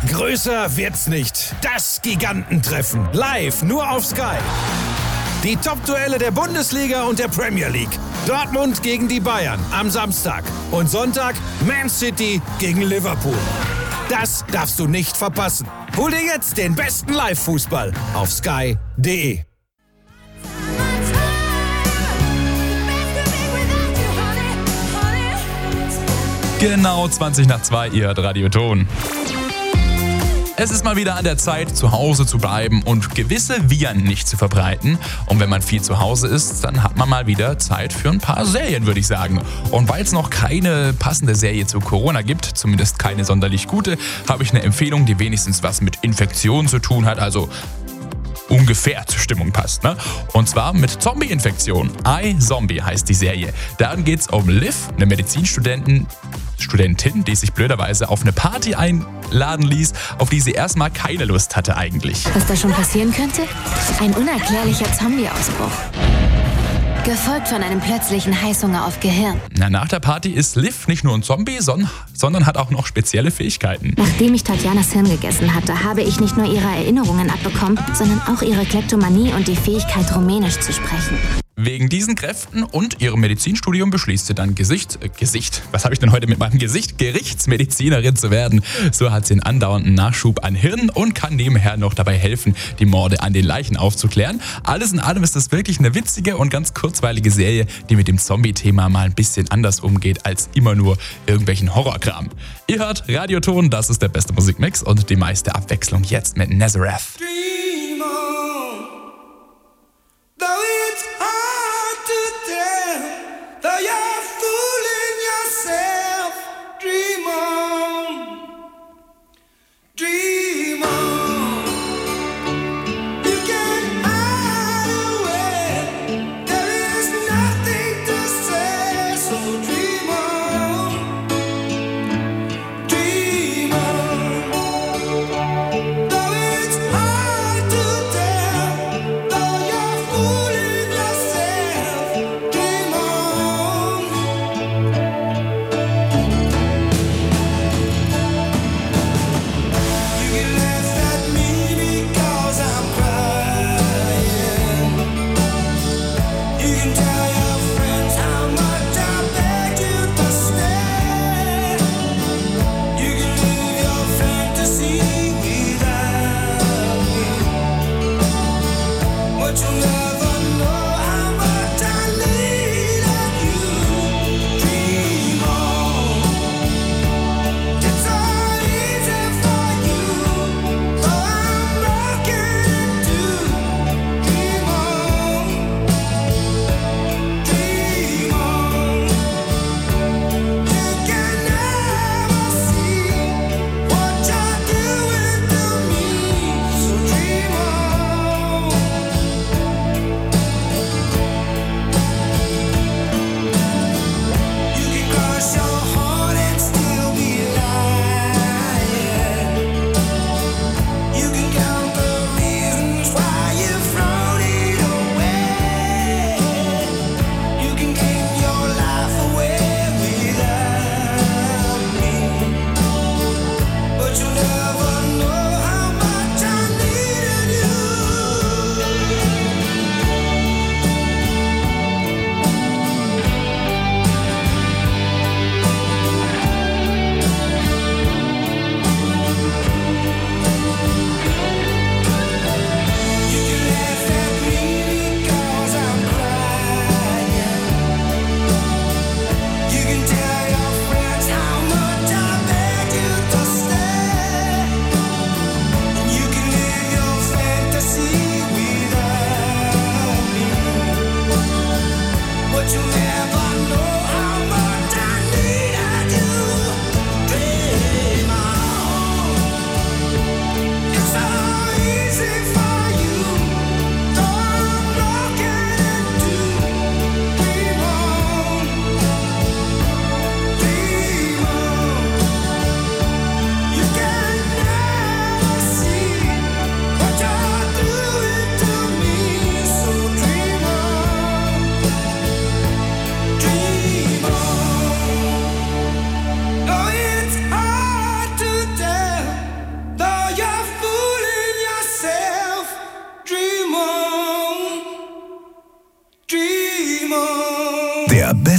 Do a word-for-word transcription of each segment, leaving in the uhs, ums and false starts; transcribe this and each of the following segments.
Größer wird's nicht. Das Gigantentreffen. Live nur auf Sky. Die Top-Duelle der Bundesliga und der Premier League. Dortmund gegen die Bayern am Samstag. Und Sonntag Man City gegen Liverpool. Das darfst du nicht verpassen. Hol dir jetzt den besten Live-Fußball auf sky punkt de. Genau zwanzig nach zwei, ihr hört Radioton. Es ist mal wieder an der Zeit, zu Hause zu bleiben und gewisse Viren nicht zu verbreiten. Und wenn man viel zu Hause ist, dann hat man mal wieder Zeit für ein paar Serien, würde ich sagen. Und weil es noch keine passende Serie zu Corona gibt, zumindest keine sonderlich gute, habe ich eine Empfehlung, die wenigstens was mit Infektionen zu tun hat, also ungefähr zur Stimmung passt, ne? Und zwar mit Zombie-Infektion. iZombie heißt die Serie. Darin geht's um Liv, eine Medizinstudentin, Studentin, die sich blöderweise auf eine Party einladen ließ, auf die sie erstmal keine Lust hatte eigentlich. Was da schon passieren könnte? Ein unerklärlicher Zombie-Ausbruch. Gefolgt von einem plötzlichen Heißhunger auf Gehirn. Na, nach der Party ist Liv nicht nur ein Zombie, sondern hat auch noch spezielle Fähigkeiten. Nachdem ich Tatjanas Hirn gegessen hatte, habe ich nicht nur ihre Erinnerungen abbekommen, sondern auch ihre Kleptomanie und die Fähigkeit, Rumänisch zu sprechen. Wegen diesen Kräften und ihrem Medizinstudium beschließt sie dann Gesicht, äh, Gesicht, was habe ich denn heute mit meinem Gesicht, Gerichtsmedizinerin zu werden. So hat sie einen andauernden Nachschub an Hirn und kann nebenher noch dabei helfen, die Morde an den Leichen aufzuklären. Alles in allem ist das wirklich eine witzige und ganz kurzweilige Serie, die mit dem Zombie-Thema mal ein bisschen anders umgeht als immer nur irgendwelchen Horrorkram. Ihr hört Radioton, das ist der beste Musikmix und die meiste Abwechslung jetzt mit Nazareth. Dream on, though it's hard to tell, though you're fooling yourself. Dream on, dream on. You can hide away. There is nothing to say, so dream on, dream on. Though it's hard.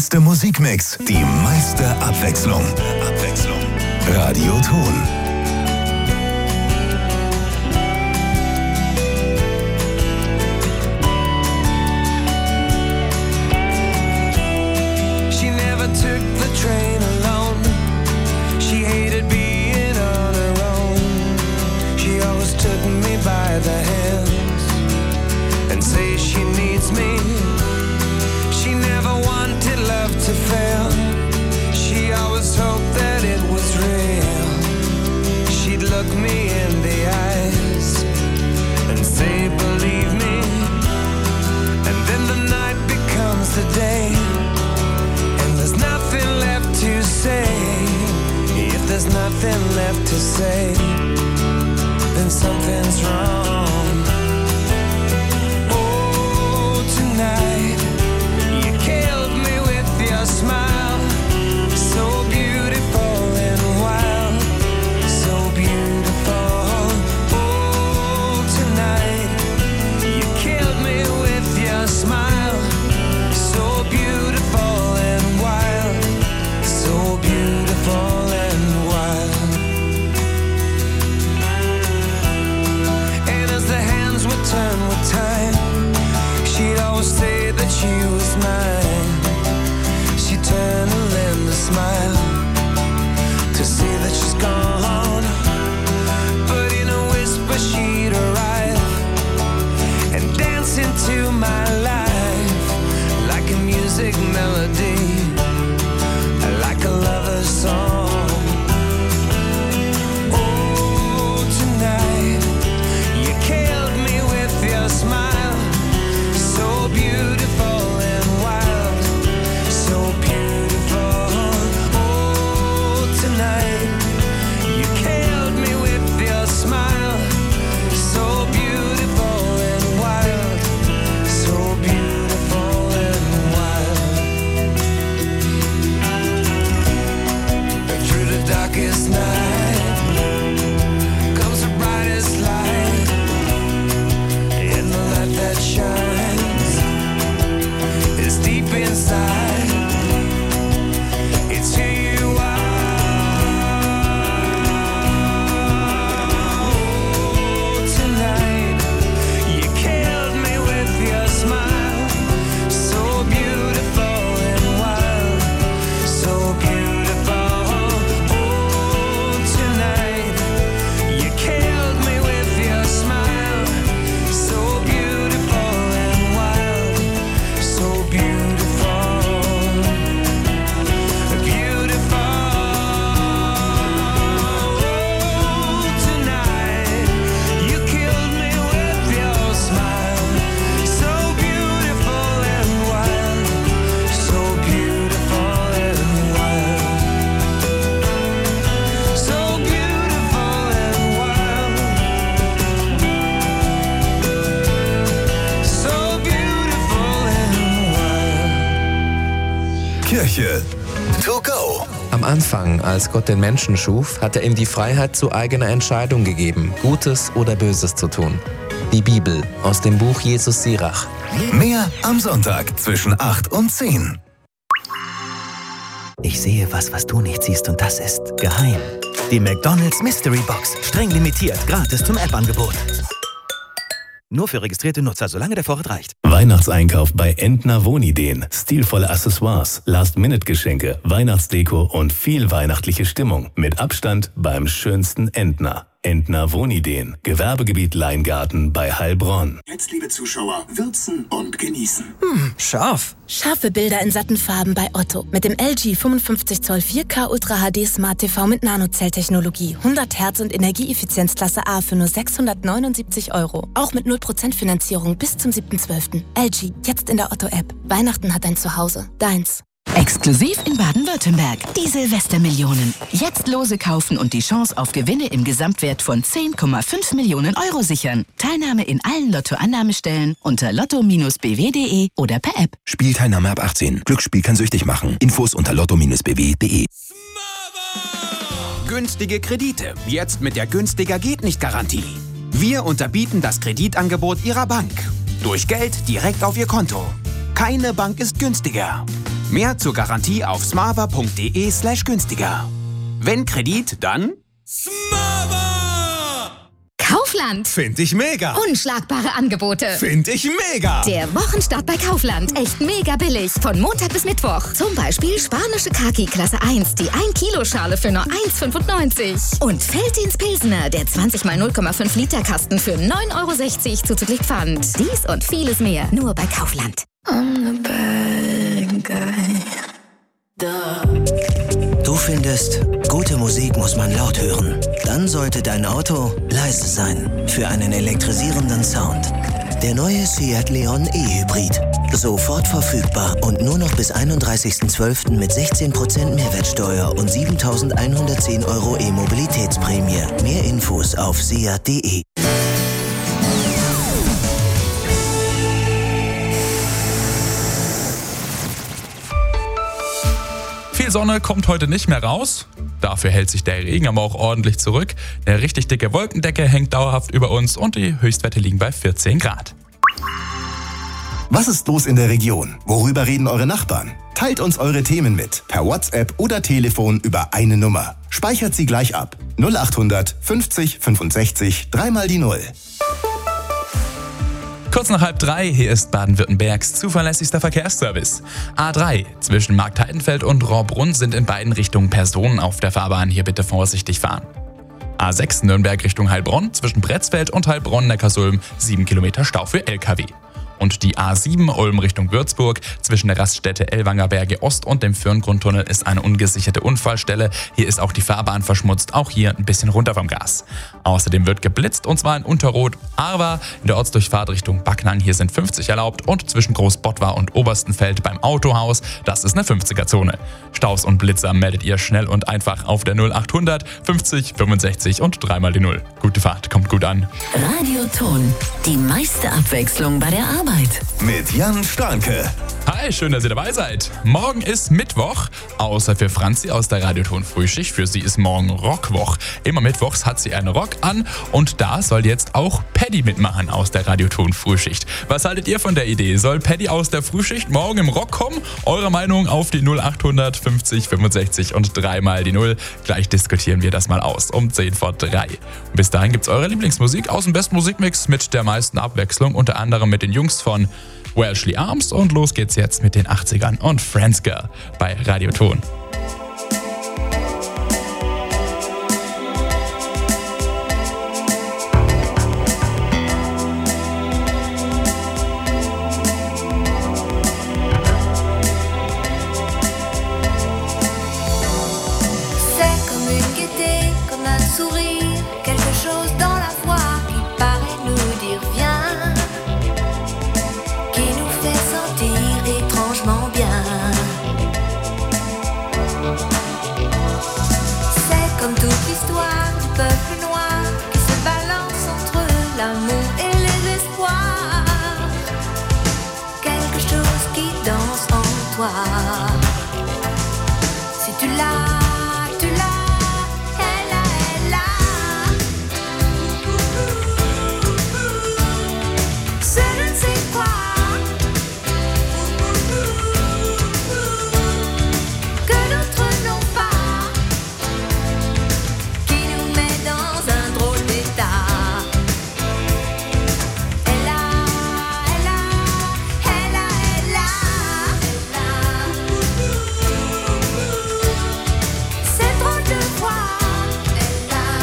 beste Musikmix, die meiste Abwechslung. Abwechslung. Radioton. She never took the train alone. She hated being on her own. She always took me by the hands and say she needs me. She never wanted love to fail. She always hoped that it was real. She'd look me in the eyes and say, believe me. And then the night becomes the day, and there's nothing left to say. If there's nothing left to say, then something's wrong. Oh, tonight you killed me with your smile, so beautiful and wild, so beautiful. Oh, tonight you killed me with your smile, so beautiful and wild, so beautiful and wild. And as the hands would turn with time, she'd always say that she was mine. She'd turn and lend a smile to see that she's gone. But in a whisper she'd arrive and dance into my life like a music melody, like a lover's song. Oh, tonight you killed me with your smile, so beautiful and wild, so beautiful. Oh, tonight you killed me with your smile, so beautiful and wild, so beautiful and wild. And through the darkest night comes the brightest light, and the light that shines is deep inside. It's who you are. Oh, tonight you killed me with your smile, so beautiful and wild, so beautiful. Oh, tonight you killed me with your smile, so beautiful and wild, so beautiful, beautiful. Oh, tonight you killed me with your smile, so beautiful and wild, so beautiful and wild, so beautiful and wild, so beautiful and wild. Kirche to go. Am Anfang, als Gott den Menschen schuf, hat er ihm die Freiheit zu eigener Entscheidung gegeben, Gutes oder Böses zu tun. Die Bibel aus dem Buch Jesus Sirach. Mehr am Sonntag zwischen acht und zehn. Ich sehe was, was du nicht siehst, und das ist geheim. Die McDonald's Mystery Box. Streng limitiert, gratis zum App-Angebot. Nur für registrierte Nutzer, solange der Vorrat reicht. Weihnachtseinkauf bei Entner Wohnideen. Stilvolle Accessoires, Last-Minute-Geschenke, Weihnachtsdeko und viel weihnachtliche Stimmung. Mit Abstand beim schönsten Entner. Entner Wohnideen. Gewerbegebiet Leingarten bei Heilbronn. Jetzt, liebe Zuschauer, würzen und genießen. Hm, scharf. Scharfe Bilder in satten Farben bei Otto. Mit dem L G fünfundfünfzig Zoll vier K Ultra H D Smart T V mit Nanozelltechnologie. hundert Hertz und Energieeffizienzklasse A für nur sechshundertneunundsiebzig Euro. Auch mit null Prozent Finanzierung bis zum siebten zwölften L G, jetzt in der Otto-App. Weihnachten hat ein Zuhause. Deins. Exklusiv in Baden-Württemberg. Die Silvestermillionen. Jetzt Lose kaufen und die Chance auf Gewinne im Gesamtwert von zehn Komma fünf Millionen Euro sichern. Teilnahme in allen Lotto-Annahmestellen unter lotto Bindestrich b w punkt d e oder per App. Spielteilnahme ab achtzehn. Glücksspiel kann süchtig machen. Infos unter lotto Bindestrich b w punkt d e. Günstige Kredite. Jetzt mit der Günstiger geht nicht Garantie. Wir unterbieten das Kreditangebot Ihrer Bank. Durch Geld direkt auf Ihr Konto. Keine Bank ist günstiger. Mehr zur Garantie auf smava.de slash günstiger. Wenn Kredit, dann Kaufland. Find ich mega. Unschlagbare Angebote. Find ich mega. Der Wochenstart bei Kaufland. Echt mega billig. Von Montag bis Mittwoch. Zum Beispiel spanische Kaki Klasse eins. Die ein Kilo Schale für nur eins fünfundneunzig. Und Veltins Pilsener. Der zwanzig mal null Komma fünf Liter Kasten für neun Euro sechzig zuzüglich Pfand. Dies und vieles mehr. Nur bei Kaufland. I'm the bad guy. Du findest, gute Musik muss man laut hören. Dann sollte dein Auto leise sein für einen elektrisierenden Sound. Der neue Seat Leon E-Hybrid. Sofort verfügbar und nur noch bis einunddreißigsten zwölften mit sechzehn Prozent Mehrwertsteuer und siebentausendeinhundertzehn Euro E-Mobilitätsprämie. Mehr Infos auf seat punkt de. Viel Sonne kommt heute nicht mehr raus. Dafür hält sich der Regen aber auch ordentlich zurück. Eine richtig dicke Wolkendecke hängt dauerhaft über uns und die Höchstwerte liegen bei vierzehn Grad. Was ist los in der Region? Worüber reden eure Nachbarn? Teilt uns eure Themen mit, per WhatsApp oder Telefon über eine Nummer. Speichert sie gleich ab. null achthundert fünfzig fünfundsechzig, dreimal die Null. Kurz nach halb drei, hier ist Baden-Württembergs zuverlässigster Verkehrsservice. A drei zwischen Marktheidenfeld und Rohrbrunn sind in beiden Richtungen Personen auf der Fahrbahn. Hier bitte vorsichtig fahren. A sechs Nürnberg Richtung Heilbronn zwischen Pretzfeld und Heilbronn-Neckarsulm sieben Kilometer Stau für L K W. Und die A sieben Ulm Richtung Würzburg zwischen der Raststätte Ellwanger Berge Ost und dem Firngrundtunnel ist eine ungesicherte Unfallstelle. Hier ist auch die Fahrbahn verschmutzt, auch hier ein bisschen runter vom Gas. Außerdem wird geblitzt und zwar in Unterroth, Arwa in der Ortsdurchfahrt Richtung Backnang. Hier sind fünfzig erlaubt und zwischen Großbottwar und Oberstenfeld beim Autohaus, das ist eine fünfziger-Zone. Staus und Blitzer meldet ihr schnell und einfach auf der null achthundert fünfzig fünfundsechzig und dreimal die Null. Gute Fahrt, kommt gut an. Radioton, die meiste Abwechslung bei der Arbeit. Mit Jan Starnke. Hi, schön, dass ihr dabei seid. Morgen ist Mittwoch, außer für Franzi aus der Radioton Frühschicht. Für sie ist morgen Rockwoch. Immer mittwochs hat sie einen Rock an und da soll jetzt auch Paddy mitmachen aus der Radioton Frühschicht. Was haltet ihr von der Idee? Soll Paddy aus der Frühschicht morgen im Rock kommen? Eure Meinung auf die null achthundert fünfzig fünfundsechzig und dreimal die Null. Gleich diskutieren wir das mal aus um zehn vor drei. Bis dahin gibt's eure Lieblingsmusik aus dem besten Musikmix mit der meisten Abwechslung, unter anderem mit den Jungs von Welshly Arms und los geht's jetzt mit den achtzigern und Friends Girl bei Radioton. Si tu l'as, tu l'as, elle a, elle a. C'est je ne sais quoi que d'autres n'ont pas, qui nous met dans un drôle d'état. Elle a, elle a, elle a, elle a. C'est drôle de voir, elle a.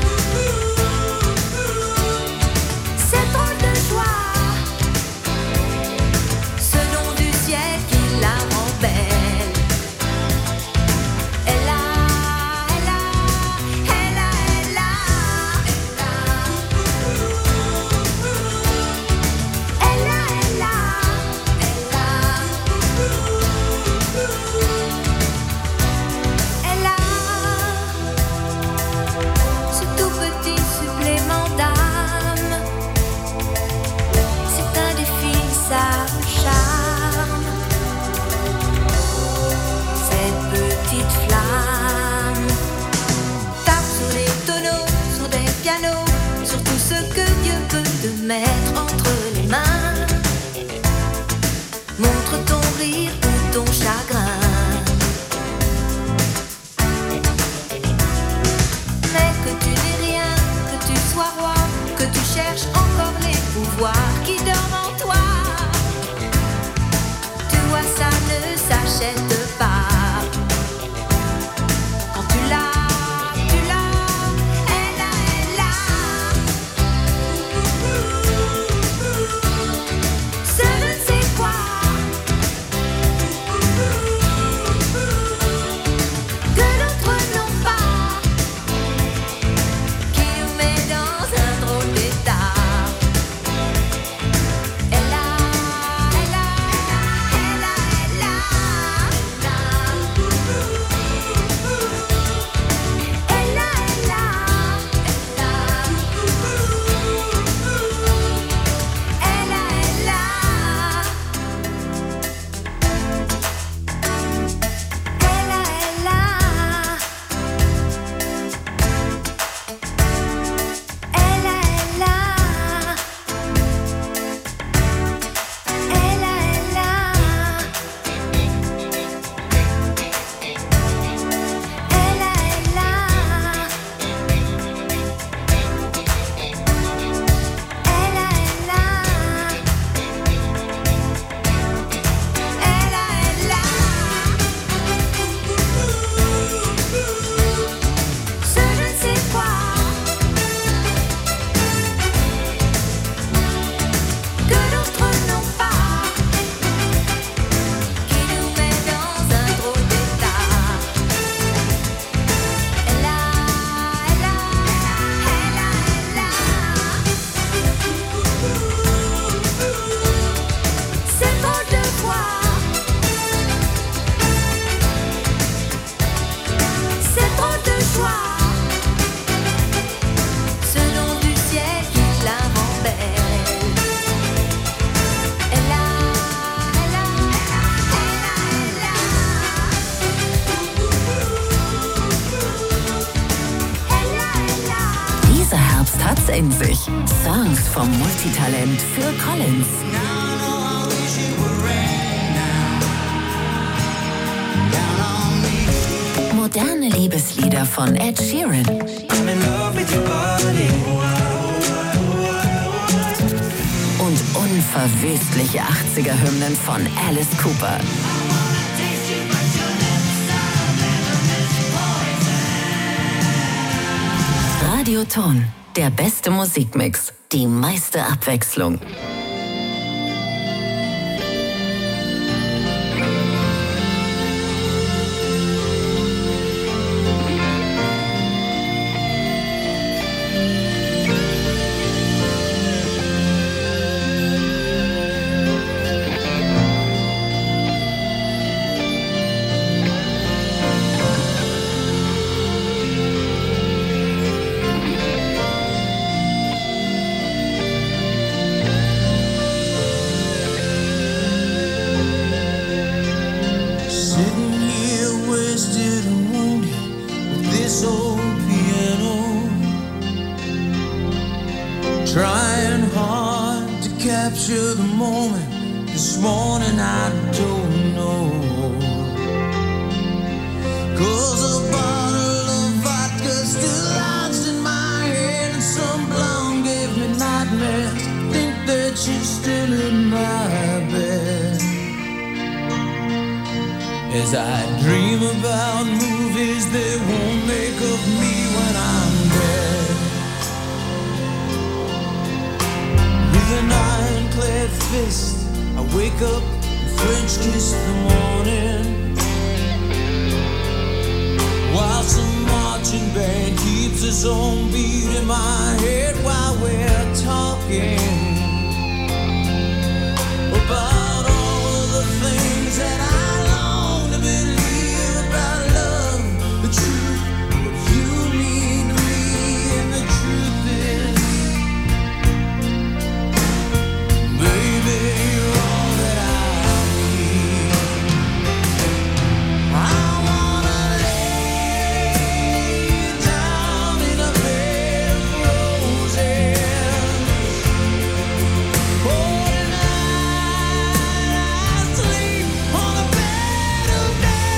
C'est drôle de joie, ce nom du ciel qui la rend belle. Elle a, elle a, elle a, elle a, elle a. Elle a, elle a, elle a. Elle a ce tout petit supplément d'âme. C'est un défi, ça me charme. Cette petite flamme tape sur les tonneaux, sur des pianos, sur tout ce que Dieu peut te mettre entre les mains. Montre ton rire ou ton chagrin. Mais que tu n'es rien, que tu sois roi, que tu cherches encore les pouvoirs qui dorment en toi. Tu vois, ça ne s'achète pas. Quand tu l'as, tu l'as, elle a, elle a. Ce ne sais quoi que d'autres n'ont pas, qui nous met dans un drôle d'état. Elle a, elle a, elle a, elle a. Elle a, elle a, elle a, elle a. Elle a, elle a. Elle a, elle a. Elle a, elle a. Elle a, elle a. Elle a, elle a. Elle a, elle a. Ce je ne sais quoi que d'autres n'ont pas, qui nous met dans un drôle d'état. Elle a, elle a, elle a, elle a. C'est drôle de voir, c'est drôle de joie, ce nom du ciel qui la rend belle. Elle a, elle a, elle a, elle a. Elle a, elle a. Dieser Herbst hat's in sich. Songs vom Multitalent Phil Collins. Moderne Liebeslieder von Ed Sheeran. Und unverwüstliche achtziger-Hymnen von Alice Cooper. Radioton, der beste Musikmix, die meiste Abwechslung. Sitting here wasted and wounded with this old piano, trying hard to capture the moment. This morning I don't know, 'cause a bottle of vodka still lodged in my head, and some blonde gave me nightmares. Think that she's still in my bed. As I dream about movies they won't make of me when I'm dead. With an ironclad fist, I wake up and French kiss the morning, while some marching band keeps its own beat in my head while we're talking.